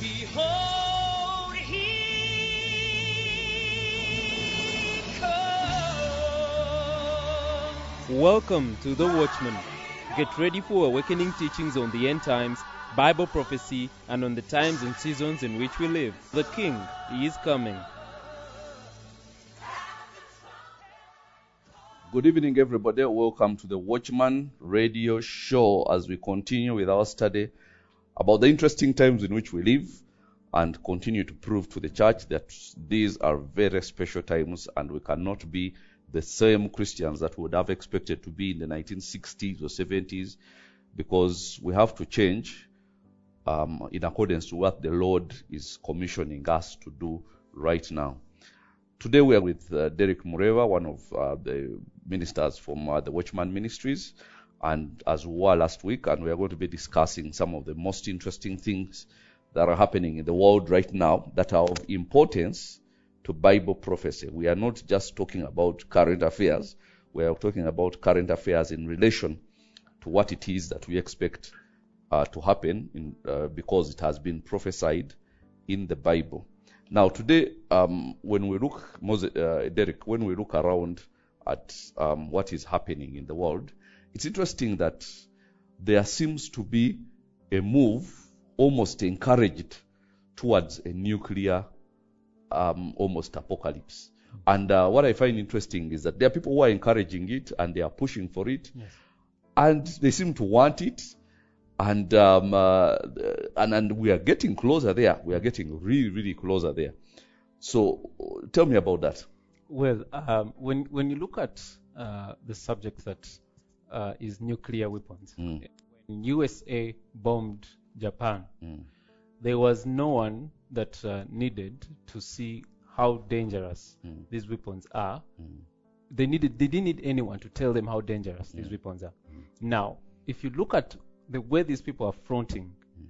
Behold, he comes. Welcome to The Watchman. Get ready for awakening teachings on the end times, Bible prophecy, and on the times and seasons in which we live. The King is coming. Good evening, everybody. Welcome to the Watchman Radio Show as we continue with our study about the interesting times in which we live and continue to prove to the church that these are very special times and we cannot be the same Christians that we would have expected to be in the 1960s or 70s, because we have to change in accordance to what the Lord is commissioning us to do right now. Today we are with Derek Mureva, one of the ministers from the Watchman Ministries, and as we were last week, and we are going to be discussing some of the most interesting things that are happening in the world right now that are of importance to Bible prophecy. We are not just talking about current affairs, we are talking about current affairs in relation to what it is that we expect to happen because it has been prophesied in the Bible. Now today, when we look, Derek, when we look around at what is happening in the world, it's interesting that there seems to be a move almost encouraged towards a nuclear almost apocalypse. And what I find interesting is that there are people who are encouraging it and they are pushing for it, yes, and they seem to want it. And we are getting closer there. We are getting really, really closer there. So tell me about that. Well, when you look at the subject that is nuclear weapons, when USA bombed Japan, there was no one that needed to see how dangerous these weapons are. They didn't need anyone to tell them how dangerous these weapons are. Now, if you look at the way these people are fronting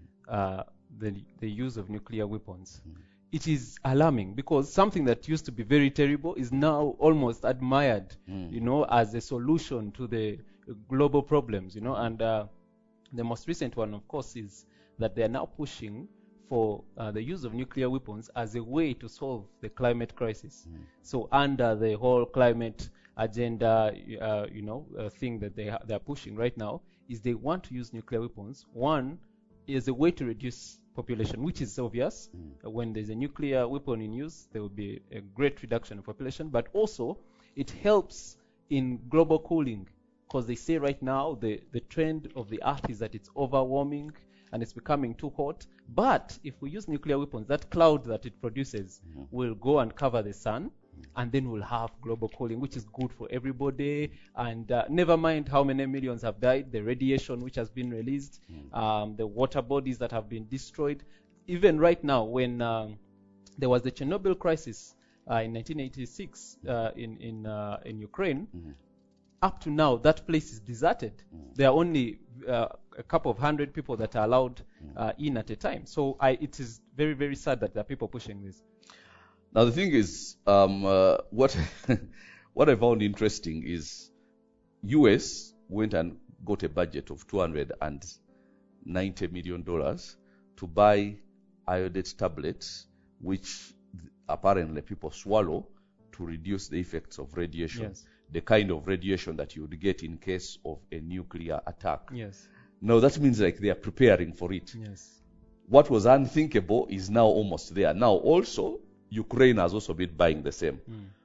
the use of nuclear weapons, it is alarming, because something that used to be very terrible is now almost admired, as a solution to the global problems, and the most recent one, of course, is that they are now pushing for the use of nuclear weapons as a way to solve the climate crisis. So under the whole climate agenda, thing that they are pushing right now, is they want to use nuclear weapons. One is a way to reduce population, which is obvious. When there's a nuclear weapon in use, there will be a great reduction of population. But also, it helps in global cooling, because they say right now the trend of the earth is that it's overwarming and it's becoming too hot. But if we use nuclear weapons, that cloud that it produces will go and cover the sun, and then we'll have global cooling, which is good for everybody. And never mind how many millions have died, the radiation which has been released, the water bodies that have been destroyed. Even right now, when there was the Chernobyl crisis in 1986 in Ukraine, up to now, that place is deserted. There are only a couple of hundred people that are allowed in at a time. So it is very, very sad that there are people pushing this. Now the thing is, what I found interesting is US went and got a budget of $290 million to buy iodate tablets, which apparently people swallow to reduce the effects of radiation. Yes. The kind of radiation that you would get in case of a nuclear attack. Yes. Now that means like they are preparing for it. Yes. What was unthinkable is now almost there. Now also, Ukraine has also been buying the same,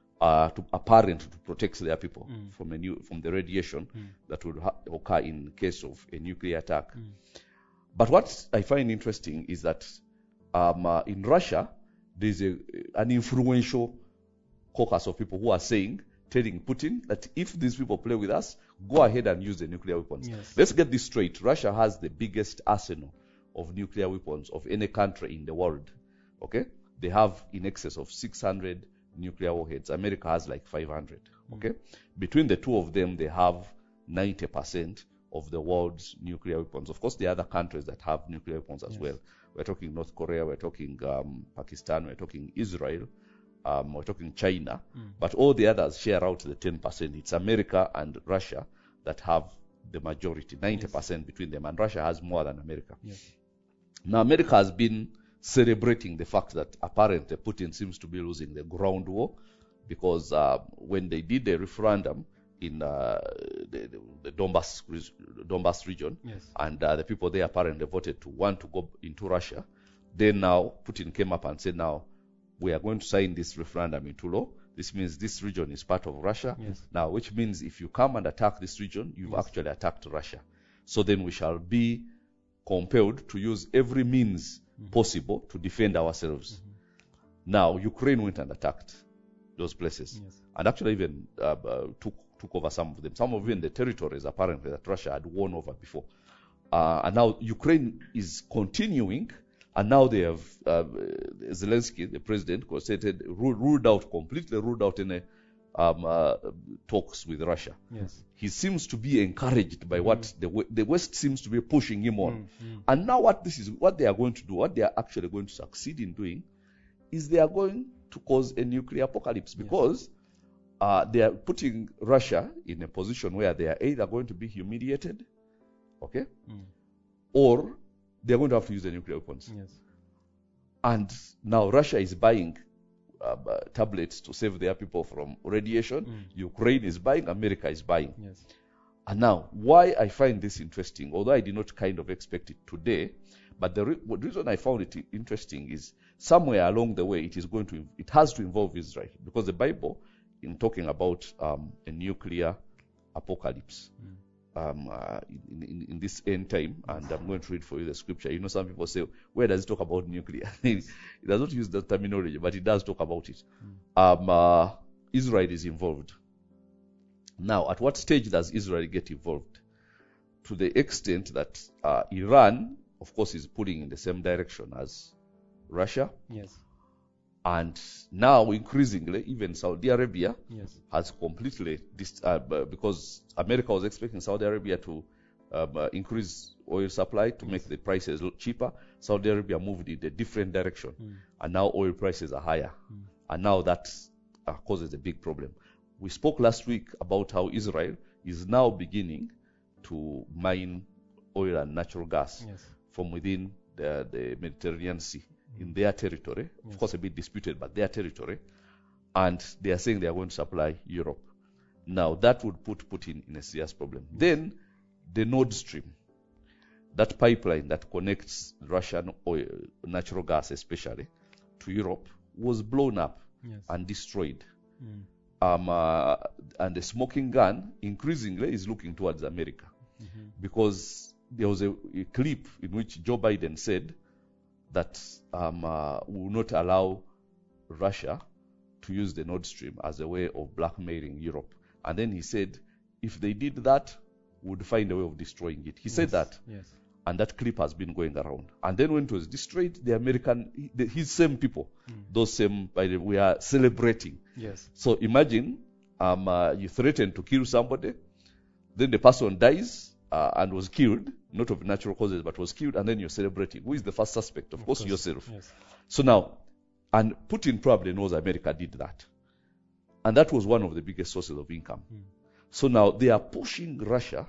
to protect their people from the radiation that would occur in case of a nuclear attack. But what I find interesting is that in Russia, there's an influential caucus of people who are telling Putin that if these people play with us, go ahead and use the nuclear weapons. Yes. Let's get this straight. Russia has the biggest arsenal of nuclear weapons of any country in the world. Okay? They have in excess of 600 nuclear warheads. America has like 500. Okay? Between the two of them, they have 90% of the world's nuclear weapons. Of course, there are other countries that have nuclear weapons as well. We're talking North Korea, we're talking Pakistan, we're talking Israel, we're talking China. But all the others share out the 10%. It's America and Russia that have the majority, 90% between them. And Russia has more than America. Now, America has been celebrating the fact that apparently Putin seems to be losing the ground war, because when they did the referendum in the Donbass region, and the people there apparently voted to want to go into Russia, then now Putin came up and said, now we are going to sign this referendum into law. This means this region is part of Russia. Now, which means if you come and attack this region, you've actually attacked Russia. So then we shall be compelled to use every means possible to defend ourselves. Now, Ukraine went and attacked those places, and actually even took over some of them. Some of even the territories apparently that Russia had won over before. And now Ukraine is continuing, and now they have Zelensky, the president, completely ruled out any talks with Russia. He seems to be encouraged by what the West seems to be pushing him on. And now what they are going to do, what they are actually going to succeed in doing, is they are going to cause a nuclear apocalypse, because they are putting Russia in a position where they are either going to be humiliated, okay, or they are going to have to use the nuclear weapons. And now Russia is buying tablets to save their people from radiation. Ukraine is buying, America is buying. And now, why I find this interesting, although I did not kind of expect it today, but the reason I found it interesting is somewhere along the way it has to involve Israel, because the Bible, in talking about a nuclear apocalypse in this end time, and I'm going to read for you the scripture. You know, some people say, where does it talk about nuclear? It does not use the terminology, but it does talk about it. Israel is involved. Now, at what stage does Israel get involved? To the extent that Iran, of course, is pulling in the same direction as Russia. And now, increasingly, even Saudi Arabia has completely, because America was expecting Saudi Arabia to increase oil supply to make the prices cheaper. Saudi Arabia moved in a different direction, and now oil prices are higher. And now that causes a big problem. We spoke last week about how Israel is now beginning to mine oil and natural gas from within the Mediterranean Sea, in their territory, of course a bit disputed, but their territory, and they are saying they are going to supply Europe. Now that would put Putin in a serious problem. Then the Nord Stream, that pipeline that connects Russian oil, natural gas especially, to Europe, was blown up and destroyed. And the smoking gun increasingly is looking towards America, because there was a clip in which Joe Biden said that will not allow Russia to use the Nord Stream as a way of blackmailing Europe. And then he said, if they did that, would find a way of destroying it. He said that. And that clip has been going around. And then when it was destroyed, his same people, those same, by the way, are celebrating. So imagine you threaten to kill somebody, then the person dies, and was killed, not of natural causes, but was killed, and then you're celebrating. Who is the first suspect? Of course, yourself. So now, and Putin probably knows America did that. And that was one of the biggest sources of income. So now they are pushing Russia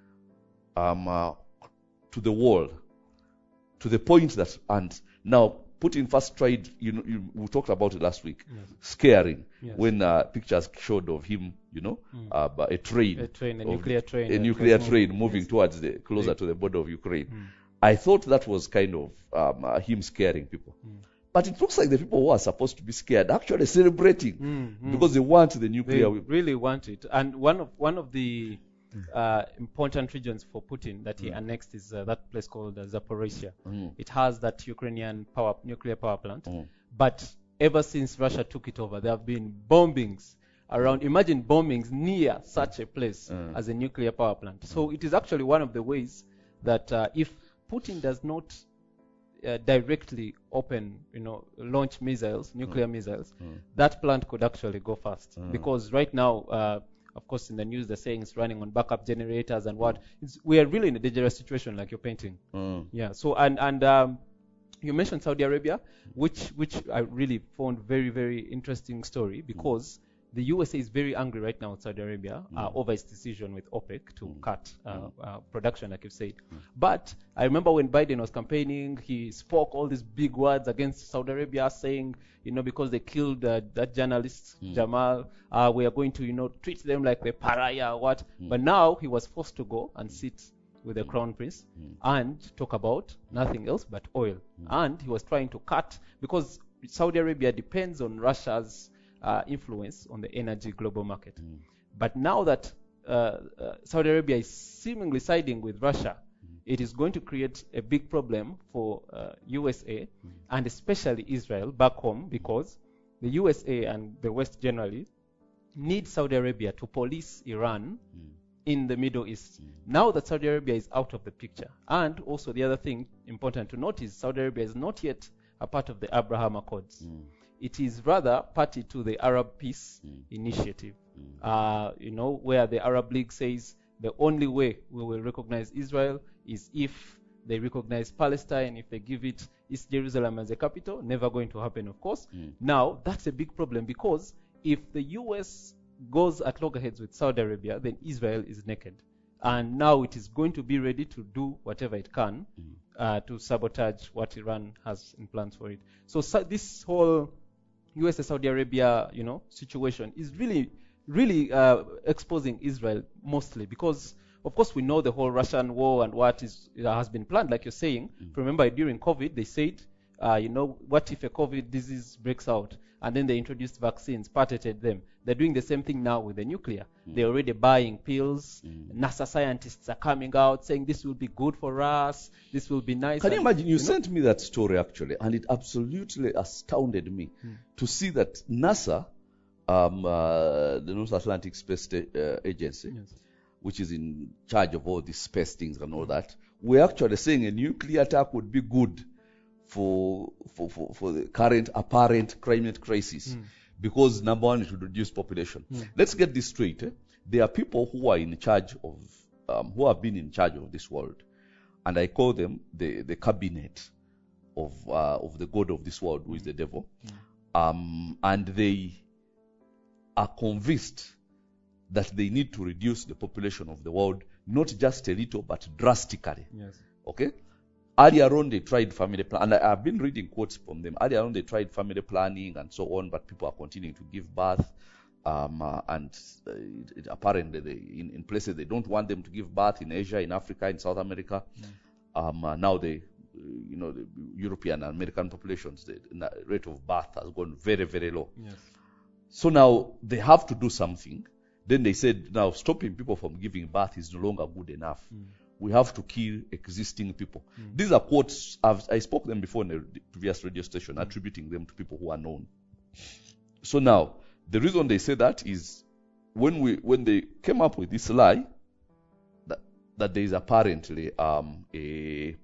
to the wall, to the point that, and now Putin first tried, we talked about it last week, scaring, when pictures showed of him, a nuclear train moving towards closer to the border of Ukraine. I thought that was kind of him scaring people. But it looks like the people who are supposed to be scared are actually celebrating, because they want the nuclear. They really want it. And one of the important regions for Putin that he annexed is that place called Zaporizhia. It has that Ukrainian nuclear power plant. But ever since Russia took it over, there have been bombings around. Imagine bombings near such a place as a nuclear power plant. So it is actually one of the ways that if Putin does not directly launch missiles, nuclear missiles, that plant could actually go fast. Because right now, of course, in the news they're saying it's running on backup generators and what. We are really in a dangerous situation, like you're painting. So and you mentioned Saudi Arabia, which I really found very, very interesting story, because the USA is very angry right now with Saudi Arabia over its decision with OPEC to cut production, like you said. But I remember when Biden was campaigning, he spoke all these big words against Saudi Arabia, saying, because they killed that journalist, Jamal, we are going to, treat them like the pariah or what. But now he was forced to go and sit with the crown prince and talk about nothing else but oil. And he was trying to cut, because Saudi Arabia depends on Russia's influence on the energy global market. But now that Saudi Arabia is seemingly siding with Russia, it is going to create a big problem for USA and especially Israel back home, because the USA and the West generally need Saudi Arabia to police Iran in the Middle East. Now that Saudi Arabia is out of the picture. And also the other thing important to note is Saudi Arabia is not yet a part of the Abraham Accords. It is rather party to the Arab Peace Initiative, where the Arab League says the only way we will recognize Israel is if they recognize Palestine, if they give it East Jerusalem as a capital. Never going to happen, of course. Now, that's a big problem, because if the US goes at loggerheads with Saudi Arabia, then Israel is naked. And now it is going to be ready to do whatever it can to sabotage what Iran has in plans for it. So this whole US-Saudi Arabia, situation is really exposing Israel mostly, because, of course, we know the whole Russian war and what has been planned, like you're saying. Remember, during COVID, they said, what if a COVID disease breaks out? And then they introduced vaccines, patented them. They're doing the same thing now with the nuclear. They're already buying pills. NASA scientists are coming out saying this will be good for us. This will be nice. Can you imagine? You sent me that story, actually, and it absolutely astounded me to see that NASA, the North Atlantic Space Agency, which is in charge of all these space things and all that, we're actually saying a nuclear attack would be good for the current apparent climate crisis, because number one, it would reduce population. Let's get this straight. There are people who are in charge of, who have been in charge of this world, and I call them the cabinet of the god of this world, who is the devil, and they are convinced that they need to reduce the population of the world, not just a little, but drastically. Yes. Okay? Earlier on, they tried family planning, and I've been reading quotes from them. Earlier on, they tried family planning and so on, but people are continuing to give birth, apparently in places they don't want them to give birth, in Asia, in Africa, in South America. Now the European and American populations, the rate of birth has gone very, very low. Yes. So now they have to do something. Then they said, now stopping people from giving birth is no longer good enough. We have to kill existing people. These are quotes, I spoke them before in the previous radio station, attributing them to people who are known. So now, the reason they say that is when they came up with this lie, that there is apparently a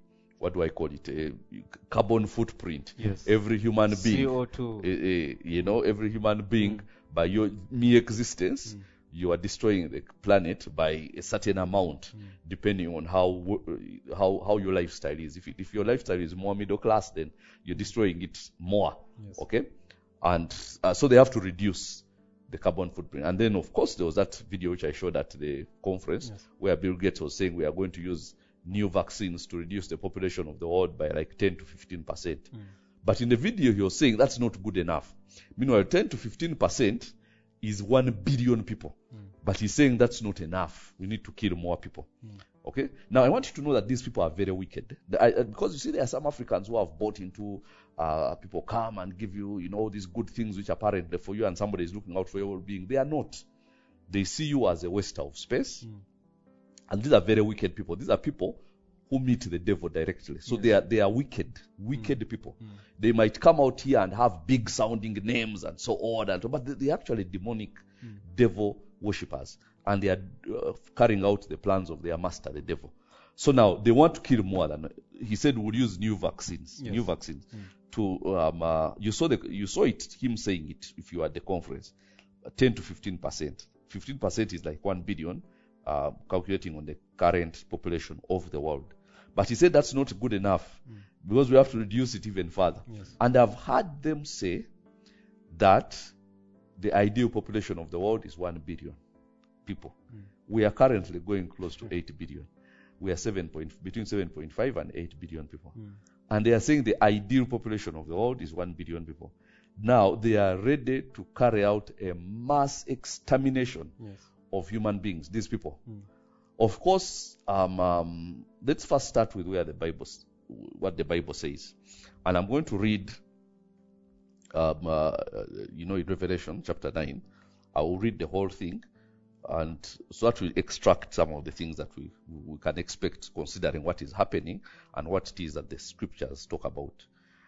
carbon footprint. Yes. Every human being, CO2. Every human being, by your mere existence, you are destroying the planet by a certain amount, depending on how your lifestyle is. If your lifestyle is more middle class, then you're destroying it more. Yes. Okay, and so they have to reduce the carbon footprint. And then, of course, there was that video which I showed at the conference, where Bill Gates was saying we are going to use new vaccines to reduce the population of the world by like 10 to 15%. But in the video, he was saying that's not good enough. Meanwhile, 10 to 15% is 1 billion people. But he's saying that's not enough. We need to kill more people. Okay? Now, I want you to know that these people are very wicked. Because you see, there are some Africans who have bought into people come and give you, all these good things which are apparently for you, and somebody is looking out for your well-being. They are not. They see you as a waster of space. And these are very wicked people. These are people who meet the devil directly. So they are wicked people. They might come out here and have big sounding names and so on, but they are actually demonic devil worshippers, and they are carrying out the plans of their master, the devil. So now they want to kill more than he said. We'll use new vaccines. New vaccines to you saw it him saying it if you were at the conference. 10 to 15%. 15% is like 1 billion, calculating on the current population of the world. But he said that's not good enough because we have to reduce it even further. And I've heard them say that the ideal population of the world is 1 billion people. We are currently going close to 8 billion. We are between 7.5 and 8 billion people. And they are saying the ideal population of the world is 1 billion people. Now they are ready to carry out a mass extermination of human beings, these people. Of course, let's first start with what the Bible says. And I'm going to read, in Revelation chapter 9. I will read the whole thing, and so that will extract some of the things that we can expect, considering what is happening and what it is that the scriptures talk about.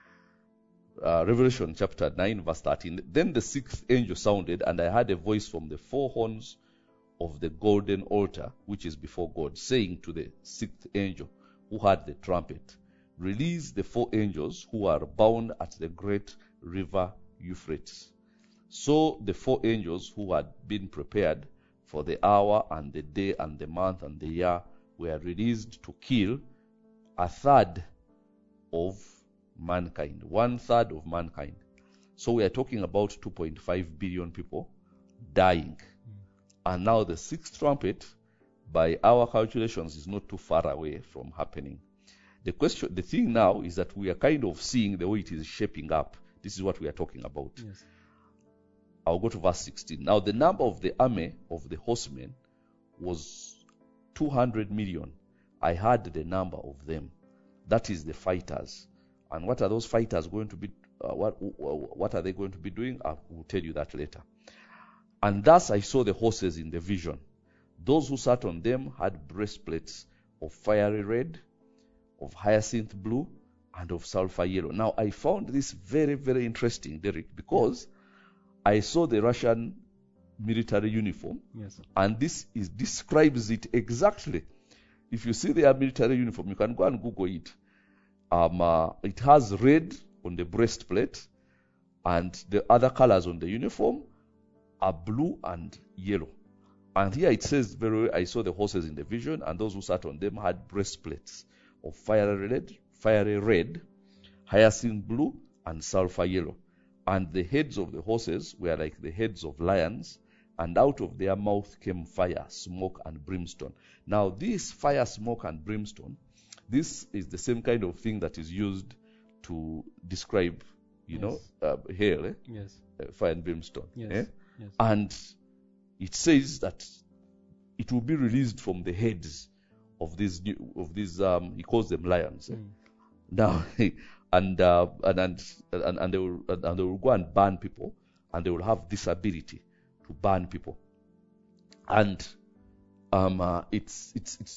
Revelation chapter 9 verse 13. Then the sixth angel sounded, and I heard a voice from the four horns of the golden altar which is before God, saying to the sixth angel who had the trumpet, release the 4 angels who are bound at the great river Euphrates. So the 4 angels who had been prepared for the hour and the day and the month and the year were released to kill 1/3 of mankind. 1/3 of mankind. So we are talking about 2.5 billion people dying. And now the 6th trumpet, by our calculations, is not too far away from happening. The thing now is that we are kind of seeing the way it is shaping up. This is what we are talking about. Yes. I'll go to verse 16. Now the number of the army of the horsemen was 200 million. I heard the number of them. That is the fighters. And what are those fighters going to be? What are they going to be doing? I will tell you that later. And thus I saw the horses in the vision. Those who sat on them had breastplates of fiery red, of hyacinth blue, and of sulfur yellow. Now I found this very, very interesting, Derek, because I saw the Russian military uniform, and this describes it exactly. If you see their military uniform, you can go and Google it. It has red on the breastplate, and the other colors on the uniform are blue and yellow. And here it says, I saw the horses in the vision, and those who sat on them had breastplates of fiery red, hyacinth blue, and sulfur yellow. And the heads of the horses were like the heads of lions, and out of their mouth came fire, smoke, and brimstone. Now this fire, smoke, and brimstone, this is the same kind of thing that is used to describe, hell, fire and brimstone. Yes. And it says that it will be released from the heads of these he calls them lions. Now and they will go and burn people, and they will have this ability to burn people. And it's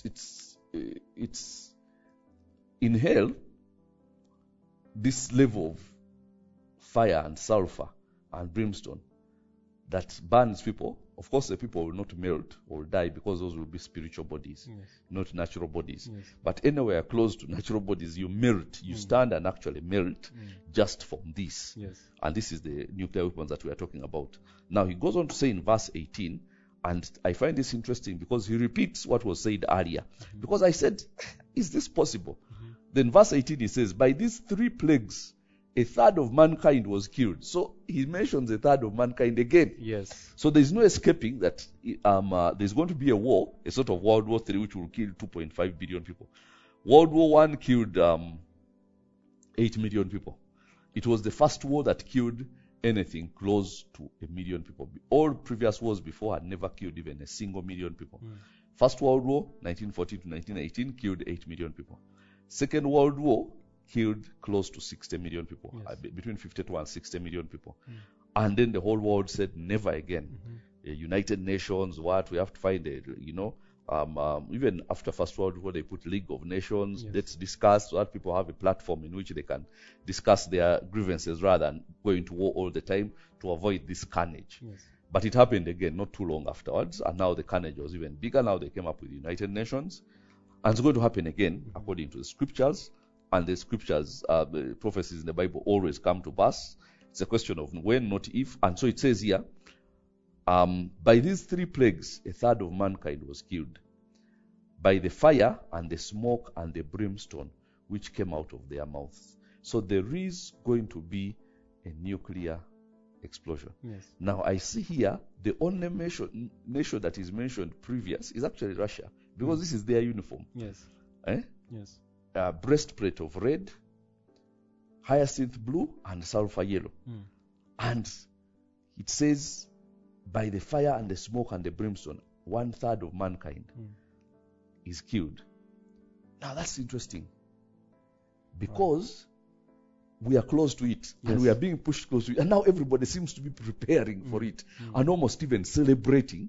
in hell, this level of fire and sulfur and brimstone that burns people. Of course, the people will not melt or die, because those will be spiritual bodies, not natural bodies. But anywhere close to natural bodies, you melt. You stand and actually melt just from this. And this is the nuclear weapons that we are talking about. Now, he goes on to say in verse 18, and I find this interesting because he repeats what was said earlier. Because I said, is this possible? Then verse 18, he says, by these 3 plagues, 1/3 of mankind was killed. So he mentions 1/3 of mankind again. Yes. So there's no escaping that there's going to be a war, a sort of World War III, which will kill 2.5 billion people. World War I killed 8 million people. It was the first war that killed anything close to 1 million people. All previous wars before had never killed even a single million people. First World War, 1914 to 1918, killed 8 million people. Second World War killed close to 60 million people, between 52 and 60 million people. And then the whole world said, never again. United Nations, we have to find it, even after First World War, they put League of Nations, let's discuss, so that people have a platform in which they can discuss their grievances rather than going to war all the time to avoid this carnage. But it happened again not too long afterwards, and now the carnage was even bigger. Now they came up with the United Nations, and it's going to happen again according to the scriptures. And the scriptures, the prophecies in the Bible always come to pass. It's a question of when, not if. And so it says here, by these 3 plagues, 1/3 of mankind was killed, by the fire and the smoke and the brimstone which came out of their mouths. So there is going to be a nuclear explosion. Yes. Now I see here the only nation that is mentioned previous is actually Russia, because this is their uniform. Yes. Yes. Breastplate of red, hyacinth blue, and sulfur yellow. And it says, by the fire and the smoke and the brimstone, 1/3 of mankind is killed. Now that's interesting, because we are close to it, and we are being pushed close to it, and now everybody seems to be preparing for it, and almost even celebrating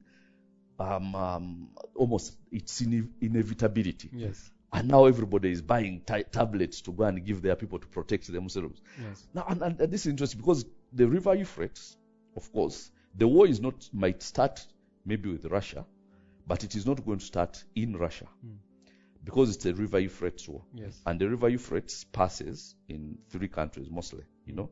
almost its inevitability. Yes. And now everybody is buying tablets to go and give their people to protect themselves. Yes. Now, and this is interesting, because the river Euphrates, of course, the war might start maybe with Russia, but it is not going to start in Russia, because it's a river Euphrates war. Yes. And the river Euphrates passes in 3 countries mostly.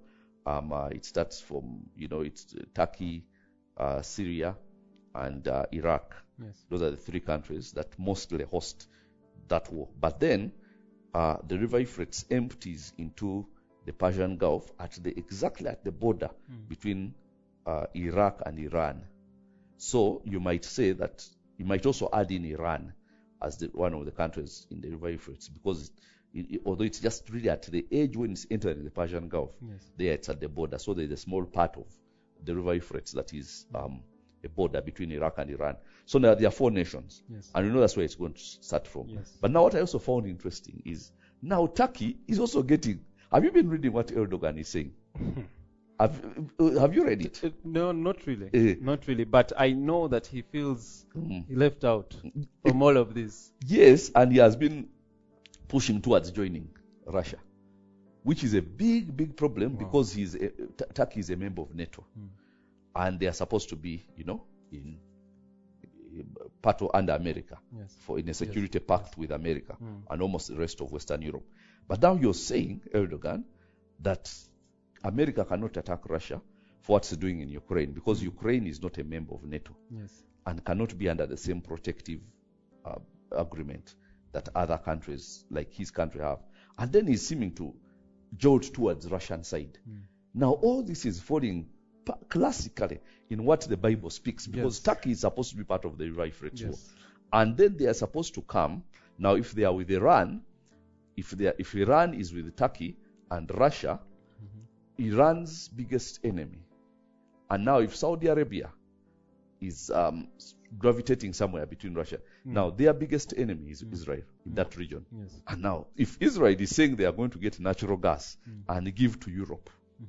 It starts from it's Turkey, Syria, and Iraq. Yes. Those are the 3 countries that mostly host that war. But then the river Euphrates empties into the Persian Gulf exactly at the border between Iraq and Iran. So you might say that you might also add in Iran as one of the countries in the river Euphrates, because although it's just really at the edge when it's entering the Persian Gulf, there it's at the border. So there's a small part of the river Euphrates that is a border between Iraq and Iran. So now there are 4 nations, and you know that's where it's going to start from. Yes. But now what I also found interesting is now Turkey is also getting. Have you been reading what Erdogan is saying? Have you read it? No, not really. Not really. But I know that he feels he left out from all of this. Yes, and he has been pushing towards joining Russia, which is a big, big problem, because Turkey is a member of NATO, and they are supposed to be, in part of under America, in a security pact with America and almost the rest of Western Europe. But now you're saying, Erdogan, that America cannot attack Russia for what it's doing in Ukraine, because Ukraine is not a member of NATO and cannot be under the same protective agreement that other countries like his country have. And then he's seeming to jolt towards Russian side. Now all this is falling classically in what the Bible speaks, because Turkey is supposed to be part of the river Euphrates war, and then they are supposed to come. Now if they are with Iran, if Iran is with Turkey and Russia, Iran's biggest enemy, and now if Saudi Arabia is gravitating somewhere between Russia, now their biggest enemy is Israel in that region. And now if Israel is saying they are going to get natural gas and give to Europe,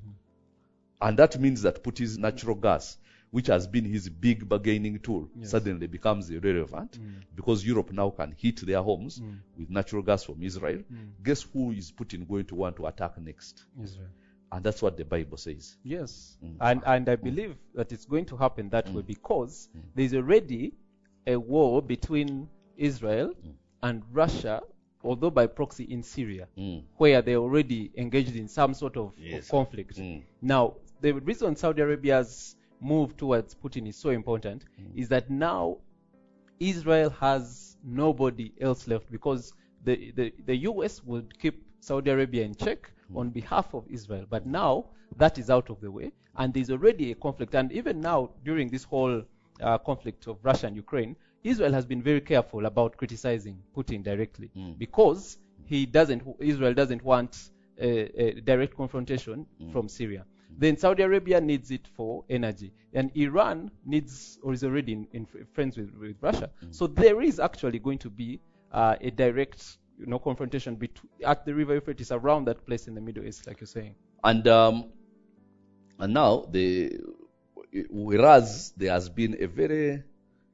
and that means that Putin's natural gas, which has been his big bargaining tool, suddenly becomes irrelevant, because Europe now can heat their homes with natural gas from Israel. Guess who is Putin going to want to attack next? Israel. And that's what the Bible says. Yes. And I believe that it's going to happen that way, because there's already a war between Israel and Russia, although by proxy, in Syria, where they're already engaged in some sort of conflict. Now, the reason Saudi Arabia's move towards Putin is so important is that now Israel has nobody else left, because the US would keep Saudi Arabia in check on behalf of Israel. But now that is out of the way, and there's already a conflict. And even now, during this whole conflict of Russia and Ukraine, Israel has been very careful about criticizing Putin directly, because Israel doesn't want a direct confrontation from Syria. Then Saudi Arabia needs it for energy, and Iran needs, or is already in friends with Russia. So there is actually going to be a direct confrontation at the river Euphrates, around that place in the Middle East, like you're saying. And now whereas there has been a very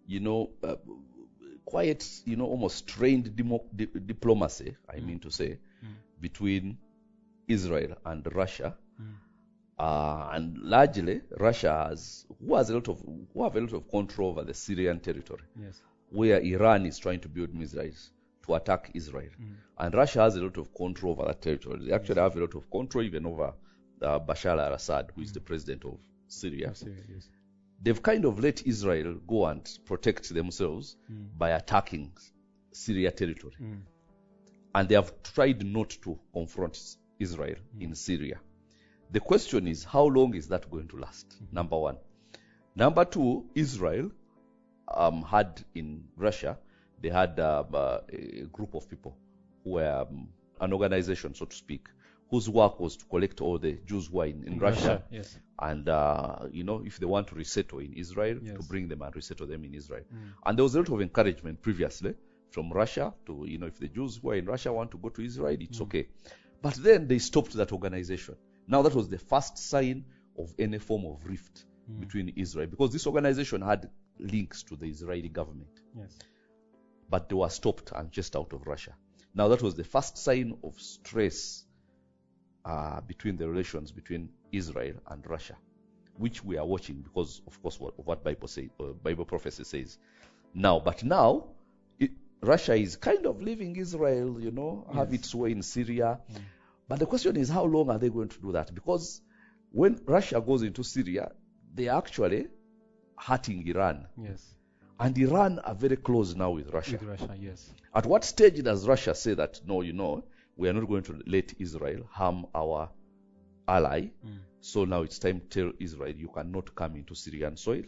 quiet, almost trained diplomacy, I mean to say, between Israel and Russia, and largely Russia who have a lot of control over the Syrian territory, where Iran is trying to build missiles to attack Israel, and Russia has a lot of control over that territory. They actually have a lot of control even over Bashar al-Assad, who is the president of Syria. They've kind of let Israel go and protect themselves by attacking Syria territory, and they have tried not to confront Israel in Syria. The question is, how long is that going to last? Number one. Number two, Israel had in Russia, they had a group of people who were an organization, so to speak, whose work was to collect all the Jews who are in Russia. Yes. And, if they want to resettle in Israel, Yes. to bring them and resettle them in Israel. And there was a lot of encouragement previously from Russia to, if the Jews who are in Russia want to go to Israel, it's okay. But then they stopped that organization. Now that was the first sign of any form of rift between Israel, because this organization had links to the Israeli government. Yes. But they were stopped and chased out of Russia. Now that was the first sign of stress between the relations between Israel and Russia, which we are watching because, of course, what Bible prophecy says. But now, Russia is kind of leaving Israel, have its way in Syria. But the question is, how long are they going to do that? Because when Russia goes into Syria, they are actually hurting Iran. Yes. And Iran are very close now with Russia. With Russia, yes. At what stage does Russia say that, no, we are not going to let Israel harm our ally? So now it's time to tell Israel, you cannot come into Syrian soil,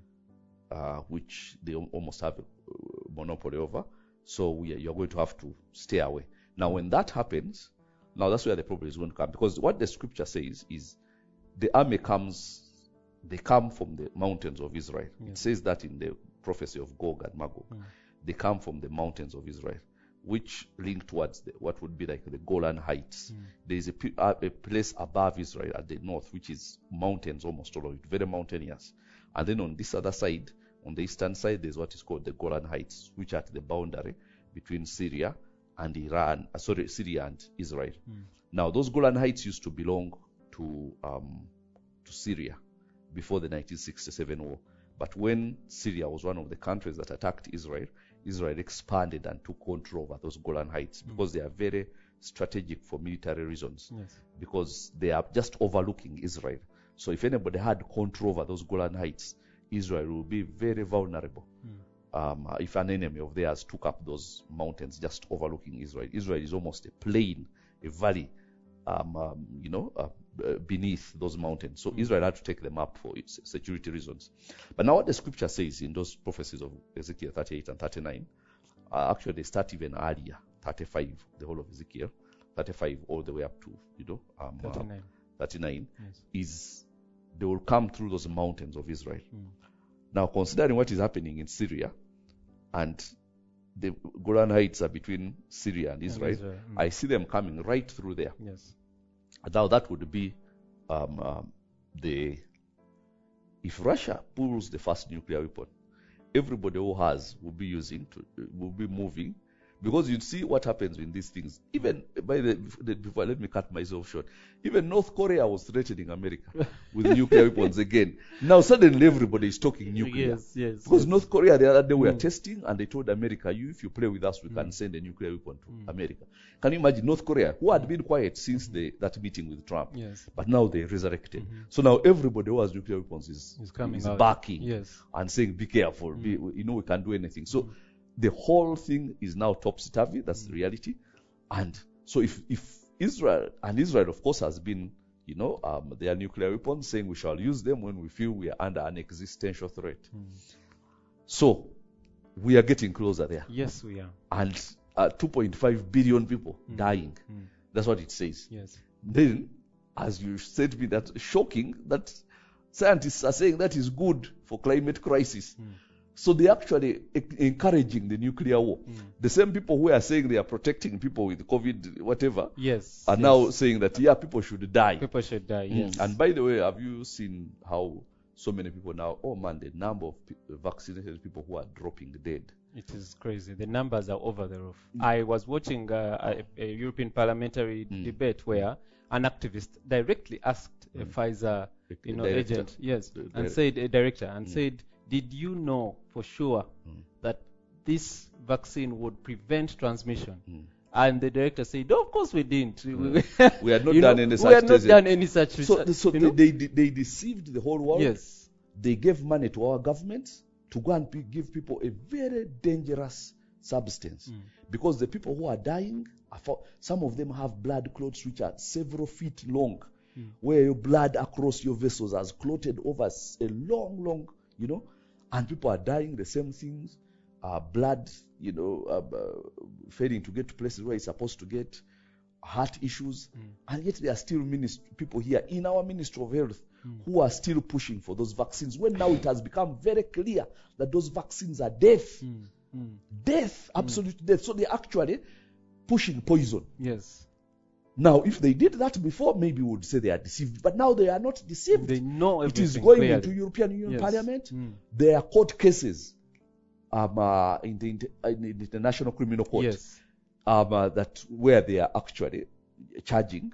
which they almost have a monopoly over. So you're going to have to stay away. Now, when that happens, now that's where the problem is going to come. Because what the scripture says is the army they come from the mountains of Israel. Yes. It says that in the prophecy of Gog and Magog. They come from the mountains of Israel, which link towards what would be like the Golan Heights. There is a place above Israel at the north, which is mountains almost all of it, very mountainous. And then on this other side, on the eastern side, there's what is called the Golan Heights, which are at the boundary between Syria and Syria and Israel. Now, those Golan Heights used to belong to Syria before the 1967 war. But when Syria was one of the countries that attacked Israel, Israel expanded and took control over those Golan Heights because they are very strategic for military reasons. Yes. Because they are just overlooking Israel. So if anybody had control over those Golan Heights, Israel will be very vulnerable. If an enemy of theirs took up those mountains just overlooking Israel. Israel is almost a plain, a valley, beneath those mountains. So Israel had to take them up for its security reasons. But now what the scripture says in those prophecies of Ezekiel 38 and 39, actually they start even earlier, 35, the whole of Ezekiel, 35 all the way up to, 39, yes. Is they will come through those mountains of Israel. Now, considering what is happening in Syria, and the Golan Heights are between Syria and Israel, I see them coming right through there. Yes. Now that would be if Russia pulls the first nuclear weapon, everybody who has will be moving, because you see what happens in these things. Even before, let me cut myself short. Even North Korea was threatening America with nuclear weapons again. Now suddenly everybody is talking nuclear. Yes. Because North Korea the other day were testing, and they told America, if you play with us, we can send a nuclear weapon to America. Can you imagine North Korea, who had been quiet since that meeting with Trump? Yes. But now they resurrected. So now everybody who has nuclear weapons is barking and saying, be careful. We can't do anything. So the whole thing is now topsy-turvy. That's the reality. And so if Israel, of course, has been, their nuclear weapons, saying we shall use them when we feel we are under an existential threat. So we are getting closer there. Yes, we are. And 2.5 billion people dying. That's what it says. Yes. Then, as you said to me, that's shocking that scientists are saying that is good for climate crisis. So they're actually encouraging the nuclear war. The same people who are saying they are protecting people with COVID, whatever, are now saying that, people should die. People should die, yes. And by the way, have you seen how so many people now, the number of vaccinated people who are dropping dead? It is crazy. The numbers are over the roof. I was watching a European parliamentary debate where an activist directly asked a Pfizer agent, and said, a director, and said, did you know for sure that this vaccine would prevent transmission? And the director said, of course we didn't. We had not done any such We had not done any such research. So they deceived the whole world. Yes. They gave money to our governments to go and give people a very dangerous substance. Because the people who are dying, some of them have blood clots which are several feet long. where your blood across your vessels has clotted over a long, and people are dying, the same things, blood, failing to get to places where it's supposed to get, heart issues, and yet there are still people here in our Ministry of Health who are still pushing for those vaccines, when now it has become very clear that those vaccines are death. Death, absolute death. So they're actually pushing poison. Yes. Now, if they did that before, maybe we would say they are deceived. But now they are not deceived. They know everything. It is going clearly into European Union Parliament. Mm. There are court cases in the International Criminal Court that where they are actually charging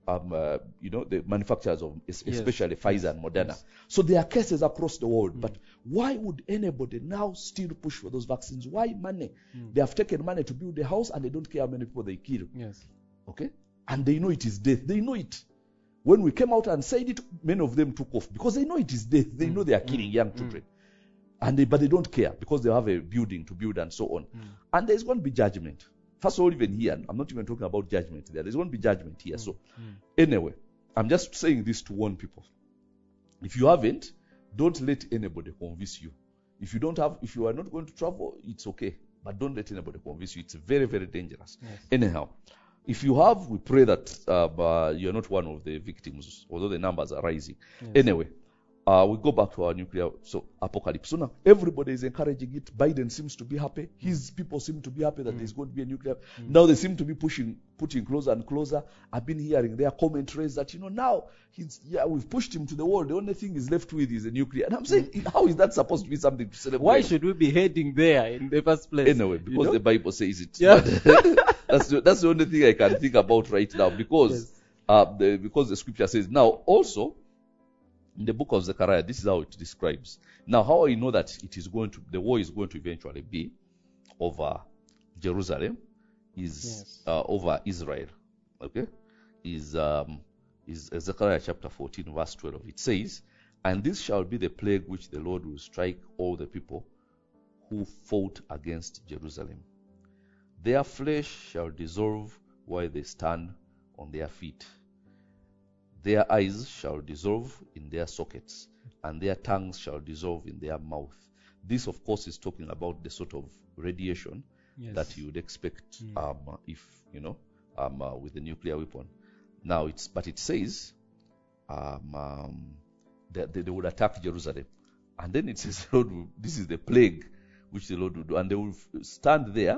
the manufacturers of especially Pfizer and Moderna. Yes. So there are cases across the world. But why would anybody now still push for those vaccines? Why money? They have taken money to build a house and they don't care how many people they kill. Yes. Okay? And they know it is death. They know it. When we came out and said it, many of them took off because they know it is death. They know they are killing young children. But they don't care because they have a building to build and so on. And there's going to be judgment. First of all, even here, I'm not even talking about judgment there. There's going to be judgment here. So anyway, I'm just saying this to warn people. If you haven't, don't let anybody convince you. If you are not going to travel, it's okay. But don't let anybody convince you. It's very, very dangerous. Yes. Anyhow, if you have, we pray that you're not one of the victims, although the numbers are rising. Yes. Anyway, we go back to our nuclear apocalypse. So now everybody is encouraging it. Biden seems to be happy. His people seem to be happy that there's going to be a nuclear. Now they seem to be putting closer and closer. I've been hearing their commentaries that now we've pushed him to the wall. The only thing he's left with is a nuclear. And I'm saying, how is that supposed to be something to celebrate? Why should we be heading there in the first place? Anyway, because the Bible says it. Yeah. That's the only thing I can think about right now, because because the scripture says. Now also, in the book of Zechariah, this is how it describes. Now, how I know that the war is going to eventually be over Jerusalem is over Israel. Okay, is Zechariah chapter 14 verse 12. It says, "And this shall be the plague which the Lord will strike all the people who fought against Jerusalem. Their flesh shall dissolve while they stand on their feet. Their eyes shall dissolve in their sockets, and their tongues shall dissolve in their mouth." This, of course, is talking about the sort of radiation that you would expect if, with the nuclear weapon. Now, it says that they would attack Jerusalem. And then it says, this is the plague which the Lord will do. And they will stand there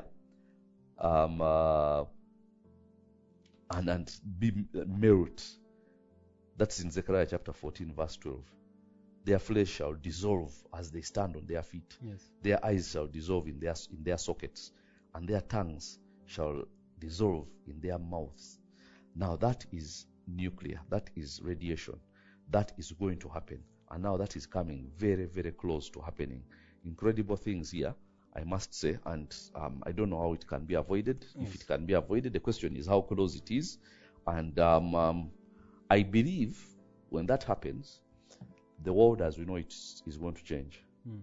and be melt. That's in Zechariah chapter 14, verse 12. Their flesh shall dissolve as they stand on their feet. Yes. Their eyes shall dissolve in their sockets, and their tongues shall dissolve in their mouths. Now that is nuclear. That is radiation. That is going to happen. And now that is coming very, very close to happening. Incredible things here, I must say. And I don't know how it can be avoided. Yes. If it can be avoided, the question is how close it is. And I believe when that happens, the world as we know it is going to change.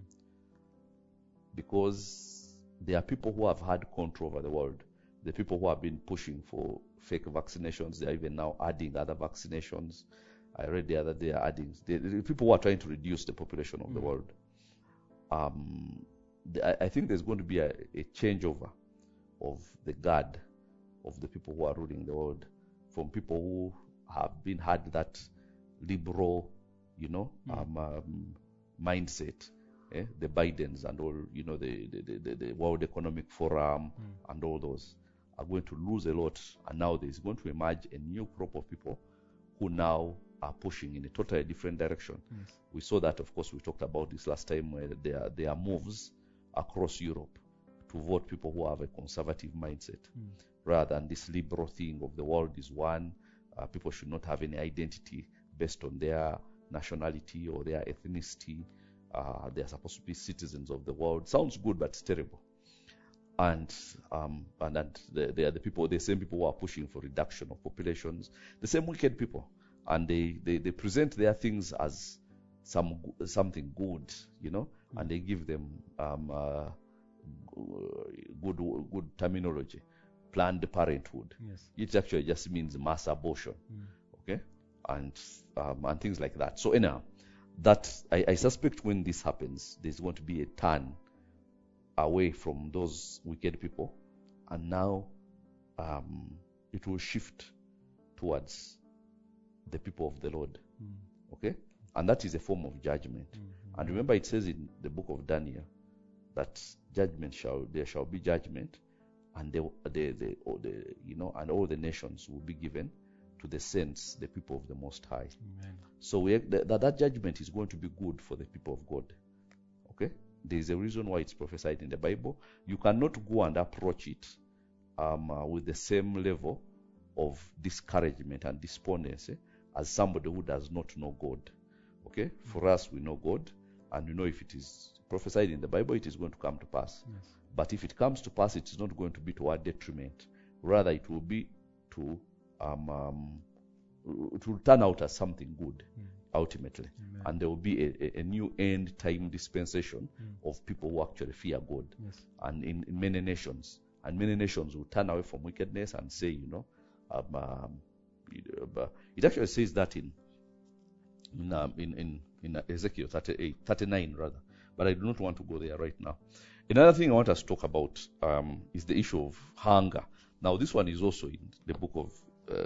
Because there are people who have had control over the world. The people who have been pushing for fake vaccinations, they are even now adding other vaccinations. I read the other day adding the people who are trying to reduce the population of the world. I think there's going to be a changeover of the guard of the people who are ruling the world, from people who have had that liberal, mindset, the Bidens and all, the World Economic Forum and all those are going to lose a lot, and now there's going to emerge a new crop of people who now are pushing in a totally different direction. Yes. We saw that, of course, we talked about this last time, where there are moves across Europe to vote people who have a conservative mindset, rather than this liberal thing of the world is one. People should not have any identity based on their nationality or their ethnicity. They are supposed to be citizens of the world. Sounds good, but it's terrible. And they are the same people who are pushing for reduction of populations, the same wicked people, and they present their things as something good, and they give them good terminology. Planned Parenthood. Yes. It actually just means mass abortion. Okay? and things like that. So anyhow, that I suspect when this happens, there's going to be a turn away from those wicked people, and now it will shift towards the people of the Lord. Okay? And that is a form of judgment. And remember, it says in the book of Daniel that there shall be judgment, and and all the nations will be given to the saints, the people of the Most High. Amen. So that judgment is going to be good for the people of God. Okay? There is a reason why it's prophesied in the Bible. You cannot go and approach it with the same level of discouragement and despondency as somebody who does not know God. Okay? For us, we know God, and we know if it is prophesied in the Bible, it is going to come to pass. Yes. But if it comes to pass, it is not going to be to our detriment. Rather, it will be to it will turn out as something good ultimately. Amen. And there will be a new end time dispensation of people who actually fear God. Yes. And in many nations. And many nations will turn away from wickedness and say, it actually says that in Ezekiel 39 rather. But I do not want to go there right now. Another thing I want us to talk about is the issue of hunger. Now, this one is also in the book of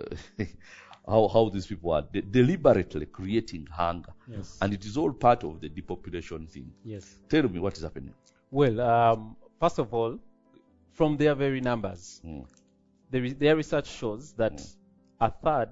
how these people are deliberately creating hunger. Yes. And it is all part of the depopulation thing. Yes. Tell me what is happening. Well, first of all, from their very numbers, their research shows that a third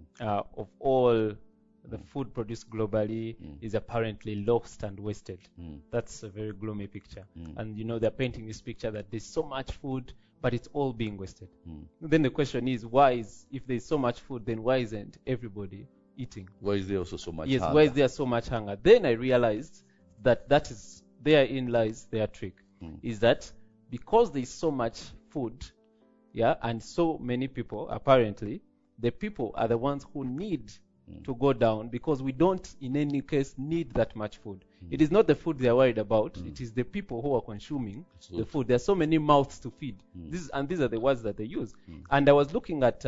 of all the food produced globally is apparently lost and wasted. That's a very gloomy picture. And they're painting this picture that there's so much food, but it's all being wasted. Then the question is, if there's so much food, then why isn't everybody eating? Why is there also so much Yes, hunger? why is there so much hunger? Then I realized that is therein lies their trick. Is that because there's so much food, and so many people, apparently, the people are the ones who need to go down, because we don't in any case need that much food. It is not the food they are worried about, it is the people who are consuming the food. There are so many mouths to feed. These are the words that they use. And I was looking at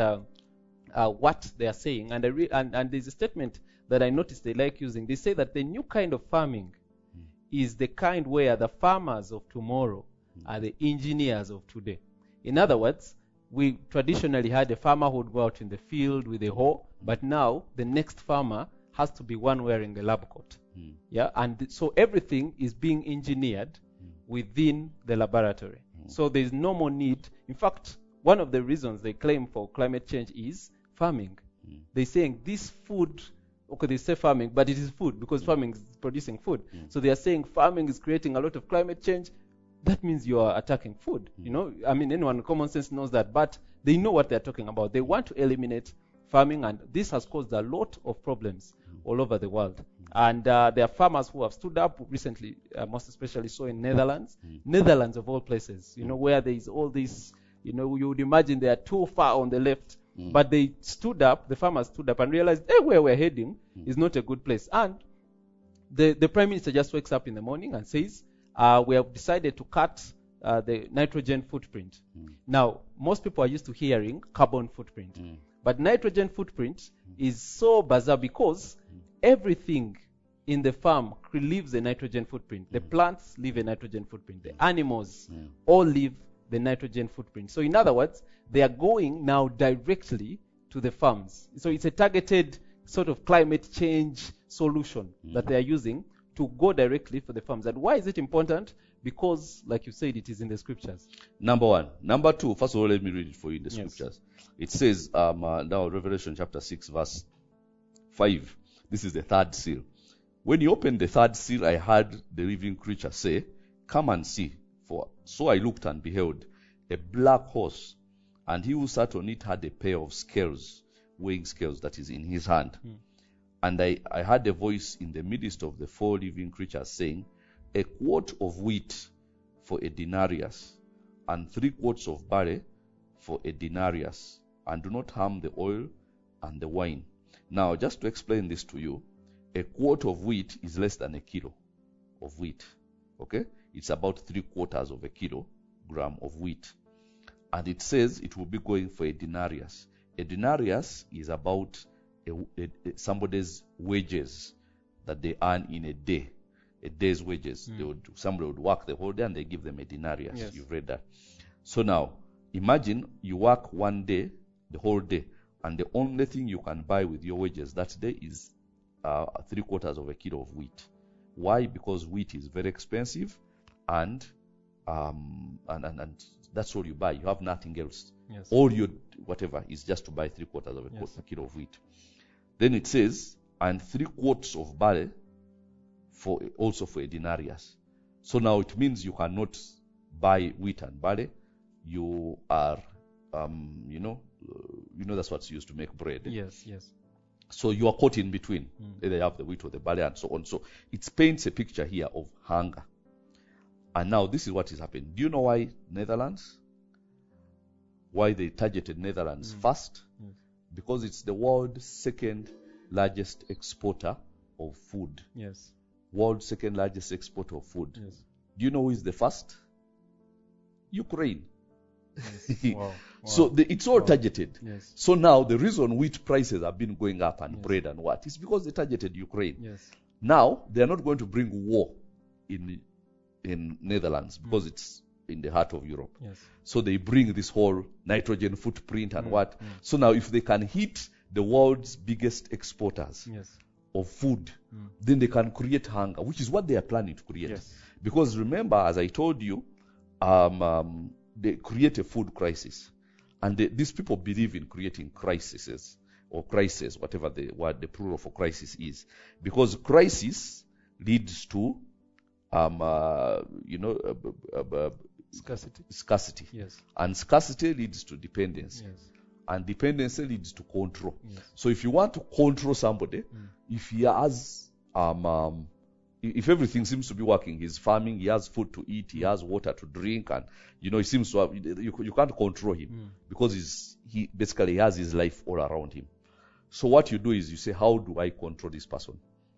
what they are saying, and and there's a statement that I noticed they like using. They say that the new kind of farming is the kind where the farmers of tomorrow are the engineers of today. In other words, we traditionally had a farmer who would go out in the field with a hoe, but now the next farmer has to be one wearing a lab coat. And so everything is being engineered within the laboratory. So there's no more need. In fact, one of the reasons they claim for climate change is farming. They're saying this food, okay, they say farming, but it is food because farming is producing food. So they are saying farming is creating a lot of climate change. That means you are attacking food. Anyone with common sense knows that, but they know what they're talking about. They want to eliminate farming, and this has caused a lot of problems all over the world. And there are farmers who have stood up recently, most especially so in Netherlands. Netherlands of all places, where there is all this, you would imagine they are too far on the left, but they stood up, the farmers stood up and realized, hey, where we're heading is not a good place. And the Prime Minister just wakes up in the morning and says, we have decided to cut the nitrogen footprint. Now, most people are used to hearing carbon footprint. But nitrogen footprint is so bizarre because everything in the farm leaves a nitrogen footprint. The plants leave a nitrogen footprint. The animals all leave the nitrogen footprint. So in other words, they are going now directly to the farms. So it's a targeted sort of climate change solution that they are using to go directly for the farms. And why is it important? Because, like you said, it is in the scriptures. Number one. Number two, first of all, let me read it for you in the scriptures. It says, now Revelation chapter 6, verse 5. This is the third seal. When he opened the third seal, I heard the living creature say, come and see. For so I looked and beheld a black horse, and he who sat on it had a pair of scales, weighing scales, that is in his hand. And I heard a voice in the midst of the four living creatures saying, a quart of wheat for a denarius, and 3 quarts of barley for a denarius, and do not harm the oil and the wine. Now, just to explain this to you, a quart of wheat is less than a kilo of wheat. Okay? It's about 3/4 of a kilogram of wheat. And it says it will be going for a denarius. A denarius is about somebody's wages that they earn in a day's wages. Somebody would work the whole day and they give them a denarius. Yes. You've read that. So now, imagine you work one day, the whole day, and the only thing you can buy with your wages that day is 3/4 of a kilo of wheat. Why? Because wheat is very expensive, and that's all you buy. You have nothing else. Yes. All your whatever is just to buy 3/4 of a kilo of wheat. Then it says, and 3 quarts of barley also for a denarius. So now it means you cannot buy wheat and barley. You are, that's what's used to make bread. Yes, yes. So you are caught in between. Either you have the wheat or the barley and so on. So it paints a picture here of hunger. And now this is what is happening. Do you know why Netherlands? Why they targeted Netherlands first? Because it's the world's second largest exporter of food. Yes. World's second largest exporter of food. Yes. Do you know who is the first? Ukraine. Yes. Wow. So it's all targeted. Yes. So now the reason wheat prices have been going up and bread and what is because they targeted Ukraine. Yes. Now they are not going to bring war in Netherlands because it's in the heart of Europe. Yes. So they bring this whole nitrogen footprint and what. So now if they can hit the world's biggest exporters of food, then they can create hunger, which is what they are planning to create. Yes. Because remember, as I told you, they create a food crisis. And these people believe in creating crises, whatever the plural for crisis is. Because crisis leads to, scarcity. Yes. And scarcity leads to dependence. Yes. And dependency leads to control. Yes. So if you want to control somebody, if he has, if everything seems to be working, he's farming, he has food to eat, he has water to drink, and he seems to have, you can't control him because he basically has his life all around him. So what you do is you say, how do I control this person?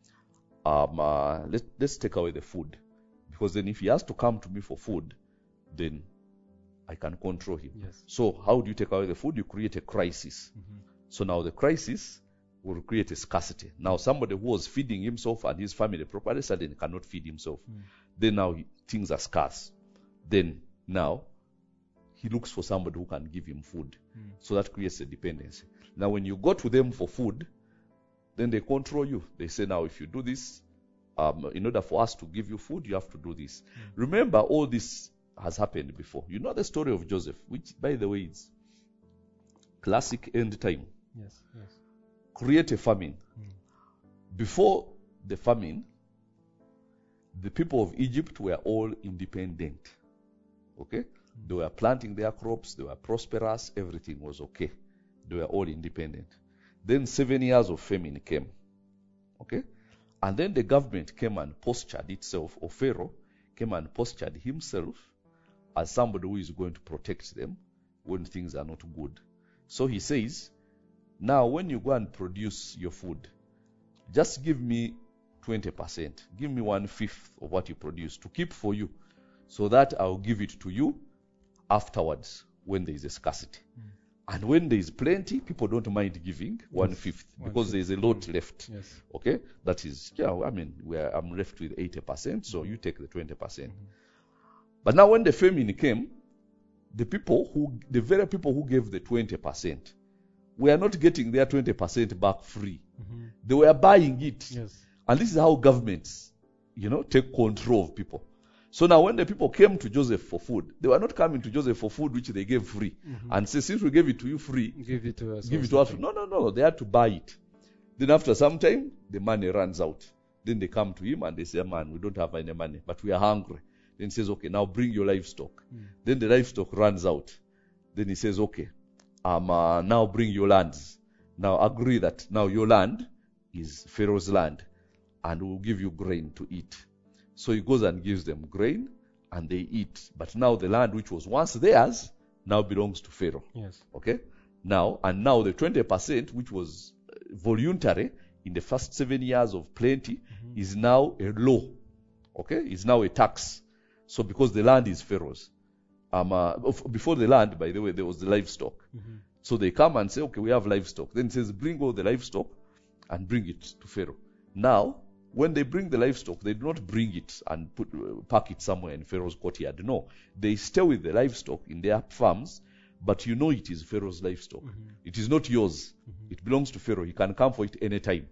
Let's take away the food, because then if he has to come to me for food, then I can control him. Yes. So how do you take away the food? You create a crisis. So now the crisis will create a scarcity. Now somebody who was feeding himself and his family properly suddenly cannot feed himself. Then now things are scarce. Then now he looks for somebody who can give him food. So that creates a dependency. Now when you go to them for food, then they control you. They say, now if you do this, in order for us to give you food, you have to do this. Remember, all this has happened before. You know the story of Joseph, which, by the way, is classic end time. Yes. Yes. Create a famine. Before the famine, the people of Egypt were all independent. Okay? They were planting their crops, they were prosperous, everything was okay. They were all independent. Then 7 years of famine came. Okay? And then the government came and postured itself, or Pharaoh came and postured himself as somebody who is going to protect them when things are not good. So he says, now when you go and produce your food, just give me 20%. Give me 1/5 of what you produce to keep for you, so that I'll give it to you afterwards when there is a scarcity. And when there is plenty, people don't mind giving 1/5 because there is a lot left. Yes. Okay? That is, I'm left with 80%, so you take the 20%. But now when the famine came, the very people who gave the 20% were not getting their 20% back free. They were buying it. Yes. And this is how governments, take control of people. So now when the people came to Joseph for food, they were not coming to Joseph for food which they gave free. And say, since we gave it to you free, give it to us. Give it to us. No. They had to buy it. Then after some time, the money runs out. Then they come to him and they say, man, we don't have any money, but we are hungry. Then he says, okay, now bring your livestock. Then the livestock runs out. Then he says, okay, now bring your lands. Now agree that now your land is Pharaoh's land, and we'll give you grain to eat. So he goes and gives them grain, and they eat. But now the land which was once theirs now belongs to Pharaoh. Yes. Okay? Now the 20%, which was voluntary in the first 7 years of plenty, is now a law. Okay? Is now a tax. So because the land is Pharaoh's. Before the land, by the way, there was the livestock. So they come and say, okay, we have livestock. Then it says, bring all the livestock and bring it to Pharaoh. Now, when they bring the livestock, they do not bring it and pack it somewhere in Pharaoh's courtyard. No, they stay with the livestock in their farms, but you know it is Pharaoh's livestock. It is not yours. It belongs to Pharaoh. He can come for it anytime.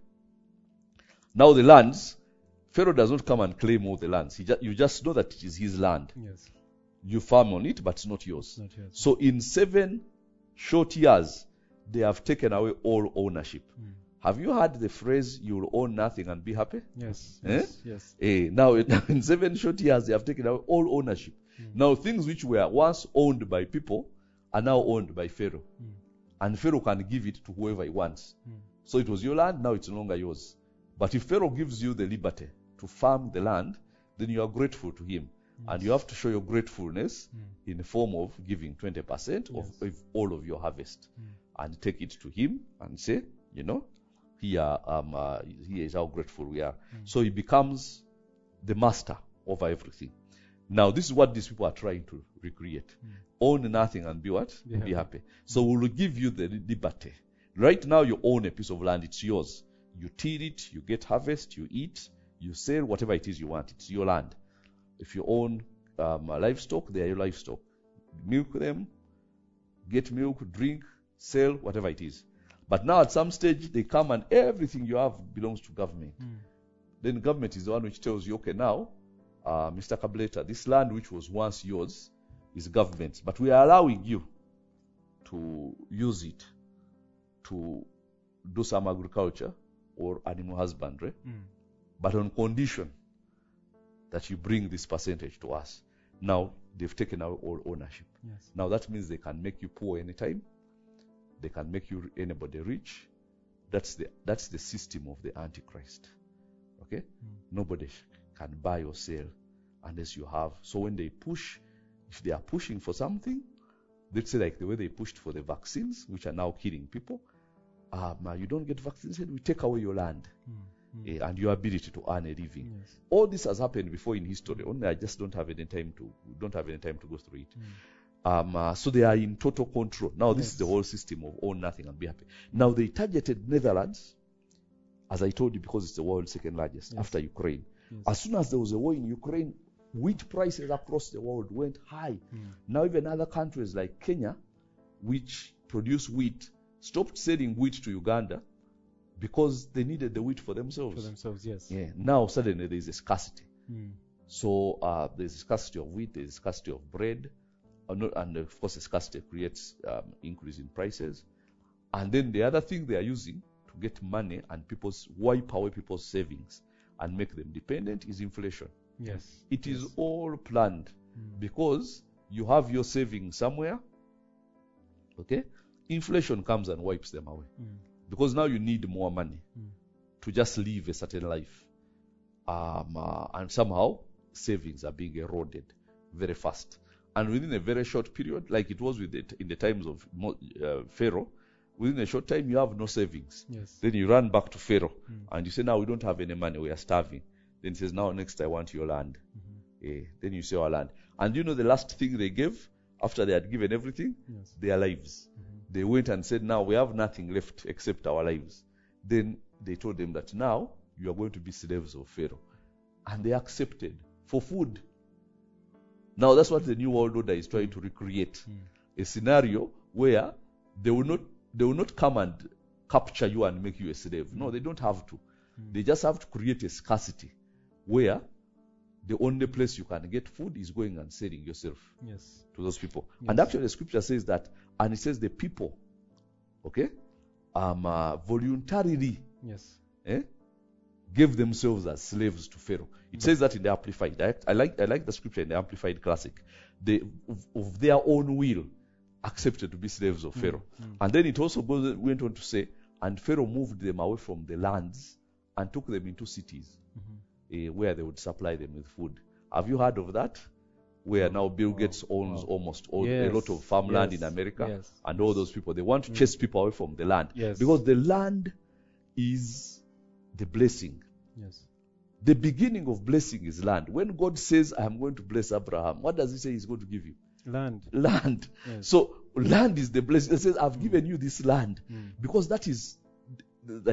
Now the lands, Pharaoh does not come and claim all the lands. You just know that it is his land. Yes. You farm on it, but it's not yours. Not yours. So in 7 short years, they have taken away all ownership. Have you heard the phrase, you will own nothing and be happy? Yes. Eh? Yes. Now, in 7 short years, they have taken away all ownership. Now, things which were once owned by people are now owned by Pharaoh. And Pharaoh can give it to whoever he wants. So it was your land, now it's no longer yours. But if Pharaoh gives you the liberty to farm the land, then you are grateful to him. And you have to show your gratefulness in the form of giving 20% of all of your harvest. And take it to him and say, here is how grateful we are. So he becomes the master over everything. Now, this is what these people are trying to recreate. Own nothing and be what? Be happy. So we will give you the liberty. Right now, you own a piece of land. It's yours. You till it, you get harvest, you eat, you sell, whatever it is you want. It's your land. If you own livestock, they are your livestock. Milk them, get milk, drink, sell, whatever it is. But now at some stage, they come and everything you have belongs to government. Then government is the one which tells you, okay, now, Mr. Kableta, this land which was once yours is government's, but we are allowing you to use it to do some agriculture or animal husbandry, but on condition that you bring this percentage to us. Now, they've taken away all ownership. Yes. Now, that means they can make you poor anytime. They can make you anybody rich. That's the system of the Antichrist. Okay? Nobody can buy or sell unless you have. So when they push, if they are pushing for something, let's say like the way they pushed for the vaccines, which are now killing people, you don't get vaccines, we take away your land and your ability to earn a living. Yes. All this has happened before in history. Only I just don't have any time to go through it. So they are in total control. Now this is the whole system of own nothing and be happy. Now they targeted Netherlands, as I told you, because it's the world's second largest after Ukraine. Yes. As soon as there was a war in Ukraine, wheat prices across the world went high. Now even other countries like Kenya, which produce wheat, stopped selling wheat to Uganda because they needed the wheat for themselves. For themselves, yes. Yeah. Now suddenly there is a scarcity. So there's a scarcity of wheat, there's a scarcity of bread, and of course the scarcity creates increase in prices. And then the other thing they are using to get money and wipe away people's savings and make them dependent is inflation. Yes. It is all planned because you have your savings somewhere. Okay? Inflation comes and wipes them away. Because now you need more money to just live a certain life. And somehow savings are being eroded very fast. And within a very short period, like it was in the times of Pharaoh, within a short time you have no savings. Yes. Then you run back to Pharaoh and you say, now we don't have any money, we are starving. Then he says, now next I want your land. Then you say our land. And you know the last thing they gave after they had given everything? Yes. Their lives. They went and said, now we have nothing left except our lives. Then they told them that now you are going to be slaves of Pharaoh. And they accepted for food. Now that's what the New World Order is trying to recreate. A scenario where they will not come and capture you and make you a slave. No, they don't have to. They just have to create a scarcity where the only place you can get food is going and selling yourself to those people. Yes. And actually the scripture says that, and it says the people, voluntarily gave themselves as slaves to Pharaoh. It says that in the Amplified. I like the scripture in the Amplified Classic. They, of their own will, accepted to be slaves of Pharaoh. And then it also went on to say, and Pharaoh moved them away from the lands and took them into cities where they would supply them with food. Have you heard of that? Where now Bill Gates owns almost a lot of farmland in America, and all those people, they want to chase people away from the land because the land is the blessing. Yes. The beginning of blessing is land. When God says, I am going to bless Abraham, what does he say he's going to give you? Land. Yes. So land is the blessing. It says, I've given you this land because that is like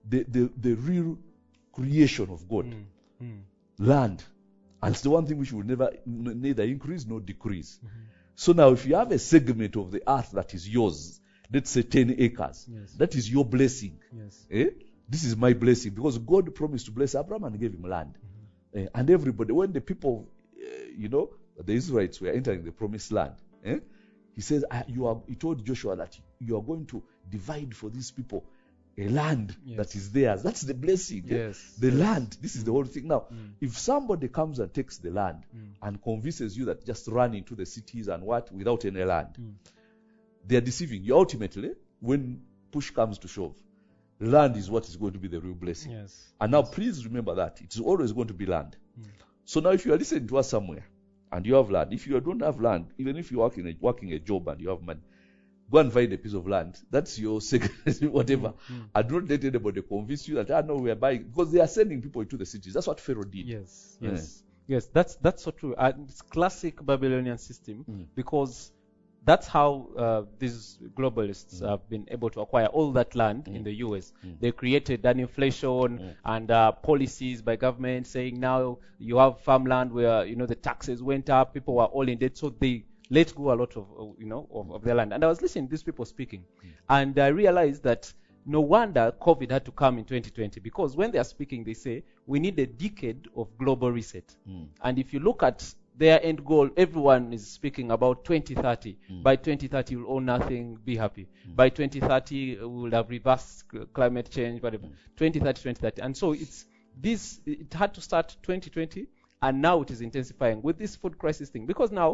the real creation of God. Land. And it's the one thing which will neither increase nor decrease. So now if you have a segment of the earth that is yours, let's say 10 acres, that is your blessing. This is my blessing, because God promised to bless Abraham and gave him land. And everybody, when the people, the Israelites were entering the promised land, he says, he told Joshua that you are going to divide for these people a land that is theirs. That's the blessing. The land. This is the whole thing. Now, if somebody comes and takes the land and convinces you that just run into the cities and without any land, they are deceiving you. Ultimately, when push comes to shove, land is what is going to be the real blessing. And now, please remember that it's always going to be land. So now, if you are listening to us somewhere and you have land, if you don't have land, even if you're working a job and you have money, go and find a piece of land. That's your secret, whatever. And don't let anybody convince you that, no, we are buying. Because they are sending people into the cities. That's what Pharaoh did. Yes, that's so true. It's classic Babylonian system, because that's how these globalists have been able to acquire all that land in the US. They created an inflation and policies by government saying now you have farmland where, the taxes went up, people were all in debt, so they let go a lot of their land. And I was listening to these people speaking, and I realized that no wonder COVID had to come in 2020, because when they are speaking, they say we need a decade of global reset. And if you look at their end goal, everyone is speaking about 2030. By 2030, we'll own nothing, be happy. By 2030, we will have reversed climate change, whatever. 2030. And so it had to start 2020, and now it is intensifying with this food crisis thing. Because now,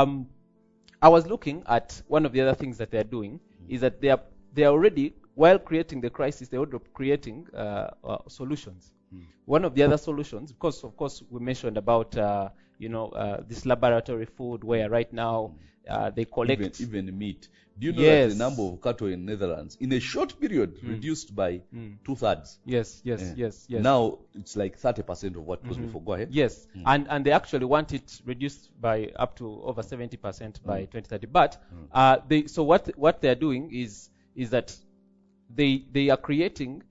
I was looking at one of the other things that they're doing is that they are already, while creating the crisis, they're already creating solutions. One of the other solutions, because of course we mentioned about this laboratory food where right now they collect even meat. Do you know that the number of cattle in Netherlands in a short period reduced by 2/3? Yes. Now it's like 30% of what was before. Go ahead. Yes, and they actually want it reduced by up to over 70% by 2030. But so what they're doing is that they are creating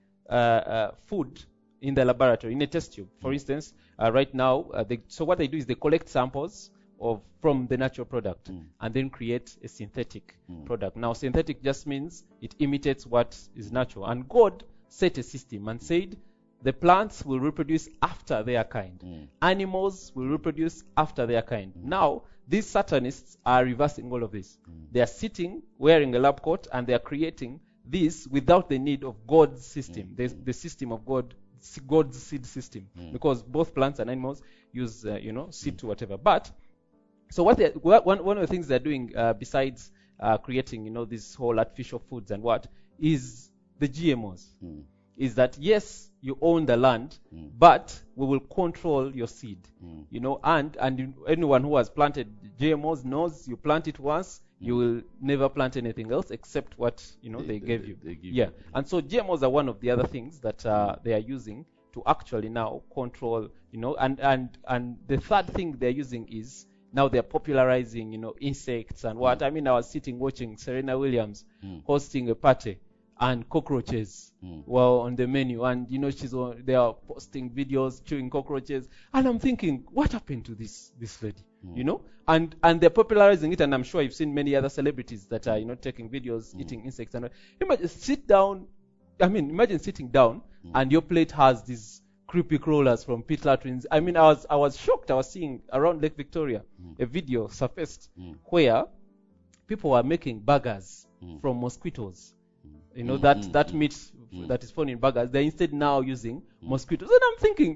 food in the laboratory in a test tube. For instance, right now, so what they do is they collect samples from the natural product and then create a synthetic product. Now, synthetic just means it imitates what is natural. And God set a system and said the plants will reproduce after their kind. Animals will reproduce after their kind. Now, these Satanists are reversing all of this. They are sitting wearing a lab coat and they are creating this without the need of God's system, the system of God's seed system, because both plants and animals use seed to whatever. But so one of the things they're doing besides creating this whole artificial foods and is the GMOs. Is that yes, you own the land, but we will control your seed. And anyone who has planted GMOs knows you plant it once, you will never plant anything else except what they gave you. And so GMOs are one of the other things that they are using to actually now control. And the third thing they're using is now they're popularizing insects and what. I mean, I was sitting watching Serena Williams hosting a party, and cockroaches were on the menu, and they are posting videos chewing cockroaches, and I'm thinking, what happened to this lady? And they're popularizing it, and I'm sure you've seen many other celebrities that are taking videos eating insects. And imagine sitting down and your plate has these creepy crawlers from pit latrines. I mean, I was shocked. I was seeing around Lake Victoria a video surfaced where people were making burgers from mosquitoes. That meat that is found in burgers, they're instead now using mosquitoes. And I'm thinking,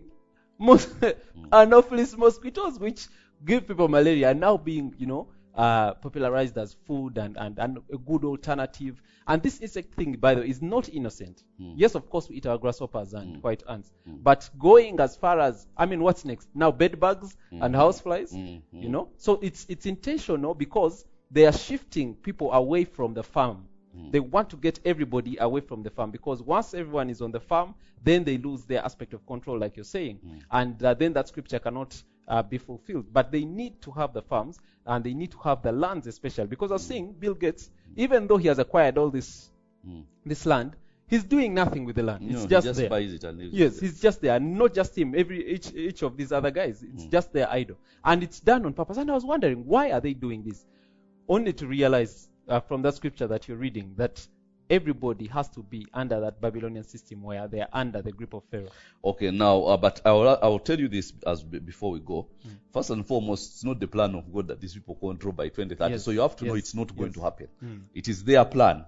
Anopheles mosquitoes, which give people malaria, are now being, popularized as food and a good alternative. And this insect thing, by the way, is not innocent. Yes, of course, we eat our grasshoppers and white ants. But going as far as, what's next? Now, bed bugs and houseflies, So it's intentional because they are shifting people away from the farm. They want to get everybody away from the farm, because once everyone is on the farm, then they lose their aspect of control, like you're saying. And then that scripture cannot be fulfilled. But they need to have the farms, and they need to have the lands especially. Because I was saying, Bill Gates, even though he has acquired all this land, He's doing nothing with the land. No, It's he just just there. buys it and leaves Yes, it. he's just there. And not just him, each of these other guys. It's just their idol. And it's done on purpose. And I was wondering, why are they doing this? Only to realize from that scripture that you're reading that everybody has to be under that Babylonian system where they are under the grip of Pharaoh. Okay, now, but I will tell you this before we go. First and foremost, it's not the plan of God that these people control by 2030. Yes. So you have to know Yes. it's not going Yes. to happen. It is their plan.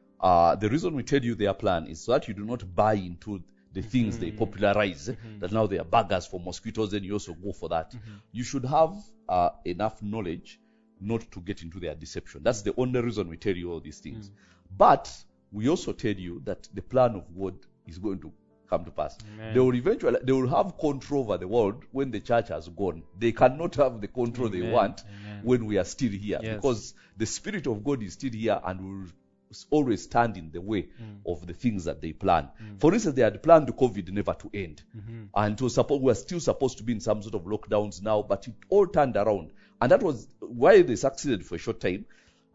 The reason we tell you their plan is so that you do not buy into the things they popularize, that now they are buggers for mosquitoes, then you also go for that. You should have enough knowledge not to get into their deception. That's the only reason we tell you all these things. But we also tell you that the plan of God is going to come to pass. Amen. They will have control over the world when the church has gone. They cannot have the control they want when we are still here, Yes. because the Spirit of God is still here and will always stand in the way of the things that they plan. For instance, they had planned COVID never to end, and we are still supposed to be in some sort of lockdowns now, but it all turned around, and that was why they succeeded for a short time.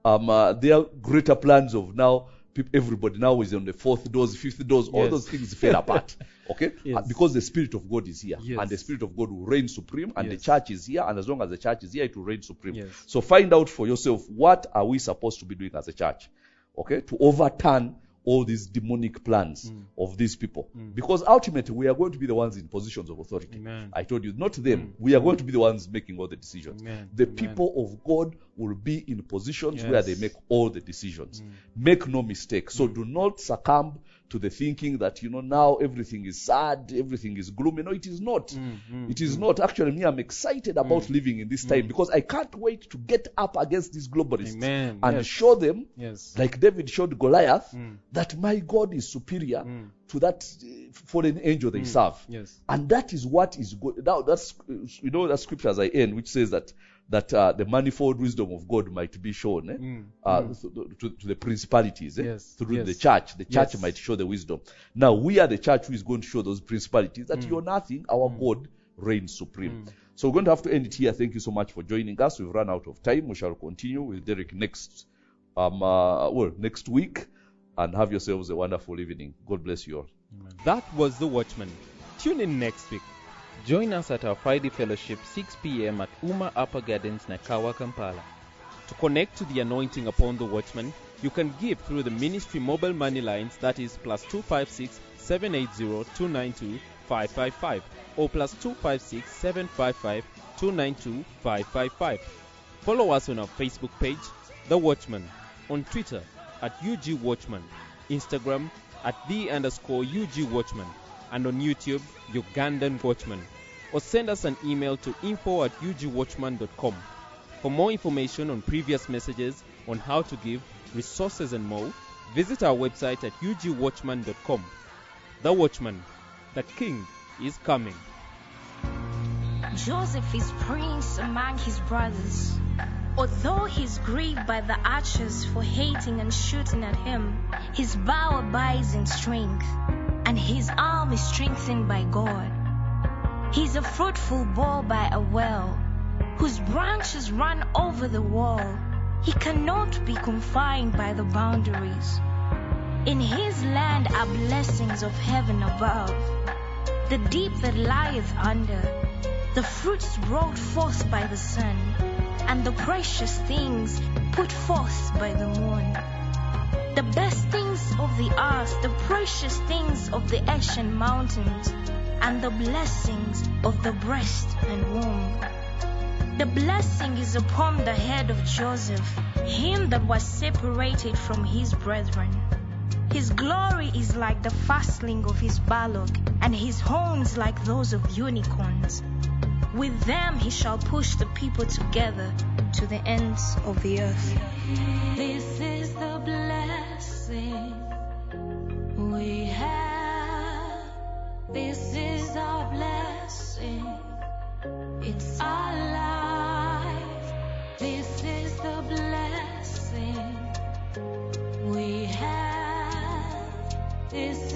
Their greater plans of now everybody now is on the 4th dose, 5th dose, all Yes. those things fell apart. Okay? Yes. Because the Spirit of God is here. Yes. And the Spirit of God will reign supreme, and the Yes. church is here, and as long as the church is here, it will reign supreme. Yes. So find out for yourself, what are we supposed to be doing as a church? Okay? To overturn all these demonic plans of these people. Because ultimately, we are going to be the ones in positions of authority. Amen. I told you, not them. We are going to be the ones making all the decisions. Amen. The Amen. people of God will be in positions Yes. where they make all the decisions. Make no mistake. So do not succumb to the thinking that, now everything is sad, everything is gloomy. No, it is not. It is not. Actually, me, I'm excited about living in this time because I can't wait to get up against these globalists Amen. and Yes. show them, Yes. like David showed Goliath, that my God is superior to that fallen angel they serve. Yes. And that is what is good. Now, that's, that scripture as I end, which says that the manifold wisdom of God might be shown to the principalities Yes. through Yes. the church. The church Yes. might show the wisdom. Now, we are the church who is going to show those principalities that you're nothing, our God reigns supreme. So we're going to have to end it here. Thank you so much for joining us. We've run out of time. We shall continue with Derek next week. And have yourselves a wonderful evening. God bless you all. That was The Watchman. Tune in next week. Join us at our Friday fellowship, 6 p.m. at Uma Upper Gardens, Nakawa, Kampala. To connect to the anointing upon The Watchman, you can give through the ministry mobile money lines, that is +256 780 292 555 or +256 755 292 555. Follow us on our Facebook page, The Watchman, on Twitter at UG Watchman, Instagram at @the_UG Watchman, and on YouTube, Ugandan Watchman. Or send us an email to info@ugwatchman.com. For more information on previous messages, on how to give, resources and more, visit our website at ugwatchman.com. The Watchman, the King is coming. Joseph is prince among his brothers. Although he's grieved by the archers for hating and shooting at him, his bow abides in strength, and his arm is strengthened by God. He's a fruitful bough by a well, whose branches run over the wall. He cannot be confined by the boundaries. In his land are blessings of heaven above, the deep that lieth under, the fruits brought forth by the sun, and the precious things put forth by the moon. The best things of the earth, the precious things of the Asian mountains, and the blessings of the breast and womb. The blessing is upon the head of Joseph, him that was separated from his brethren. His glory is like the firstling of his bullock, and his horns like those of unicorns. With them he shall push the people together to the ends of the earth. This is the blessing we have. This is our blessing. It's our life. This is the blessing we have. This